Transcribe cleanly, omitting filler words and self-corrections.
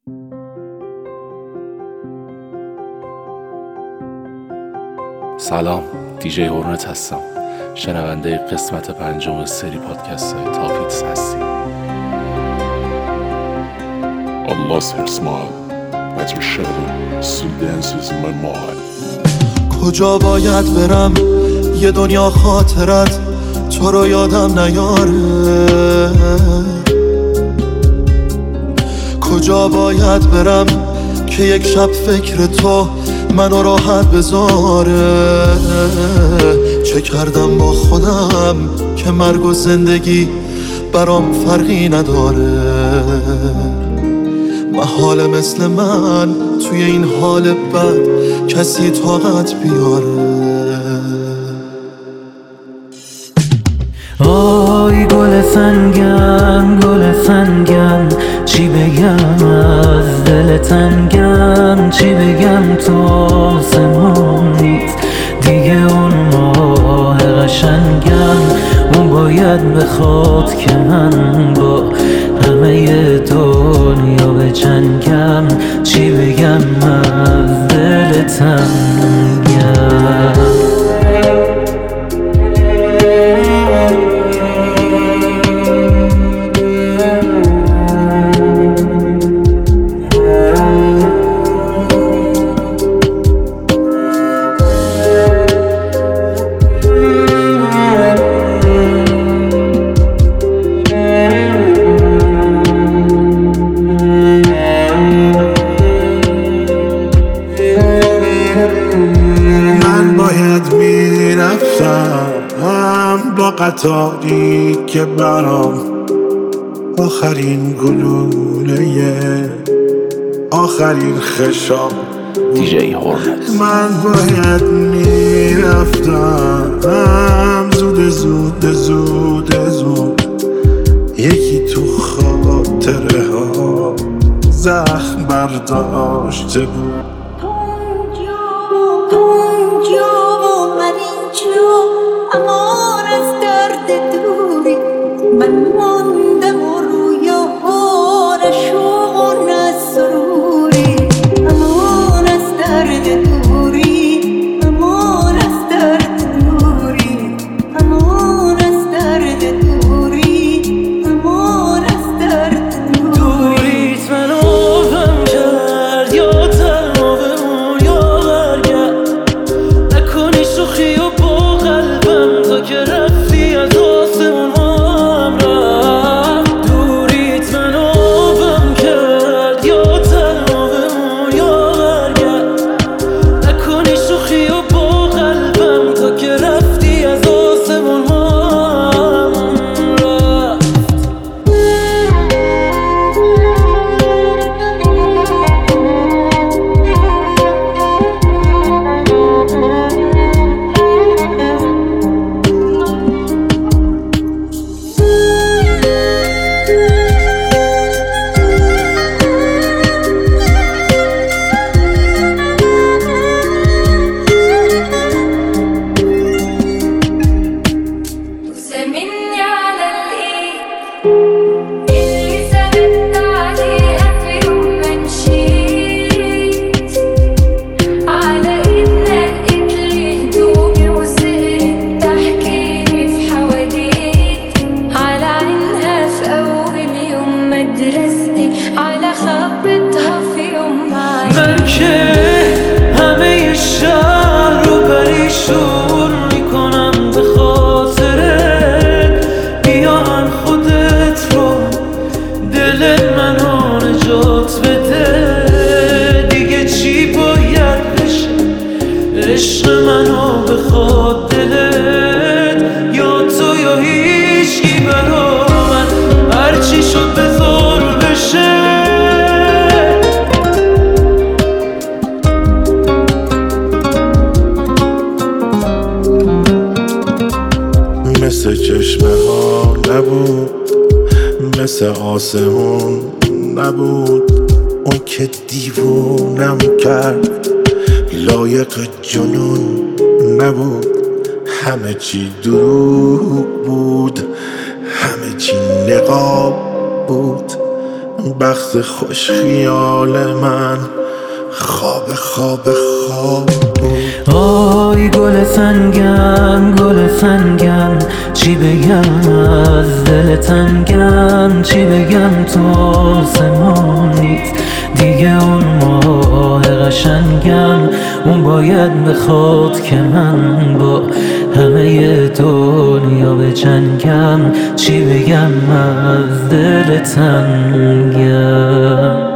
سلام، دیجی هورنت هستم. شنونده قسمت 5 سری پادکست های تاپیتس هستی. I lost her smile. That's her shadow. Still dances in my mind. کجا باید برم یه دنیا خاطرت تو رو یادم نیاره؟ کجا باید برم که یک شب فکر تو منو راحت بذاره؟ چه کردم با خودم که مرگ و زندگی برام فرقی نداره؟ محاله مثل من توی این حال بد کسی طاقت بیاره؟ آی گل سنگم چی بگم از دل تنگم، چی بگم تو آسمون نیست دیگه اون ماه قشنگم. اون باید بخواد که من با همه دنیا بجنگم، چی بگم از دل تنگم. با قطاری که برام آخرین گلوله آخرین خشام دیجی هورنت. من باید میرفتم زود یکی تو خاطره ها زخم برداشته بود. امان از درد دوری من ماندم و رویاها نشوق و نسروری. امان از درد دوری، امان از درد دوری، امان از درد دوری، امان از درد دوری. دوریت من آفم کرد یا تنها بمون یا برگرد، نکنی شوخی و که رفتی از آسمون هم رفت. دوریت من آبم کرد یا تنها بمون یا برگرد، نکنی شوخی و با قلبم تا که رفتی از آسمون هم رفت. من که همه شهر رو پریشون میکنم به خاطرت، بیا هم خودت رو دل منو نجات بده. دیگه چی باید بشه عشق منو بخواد دلت، یا تو یا هیچکی برا من، هرچی شد بذار بشه. مثل چشمه ها نبود، مثل آسمون نبود، اون که دیوونم کرد لایق جنون نبود. همه چی دروغ بود، همه چی نقاب بود، بخت خوش خیال من خواب بود. آی گل سنگم چی بگم از دل تنگم، چی بگم تو سمانیت دیگه اون ماه قشنگم، اون باید بخواد که من با همه دنیا بجنگم، چی بگم از دل تنگم.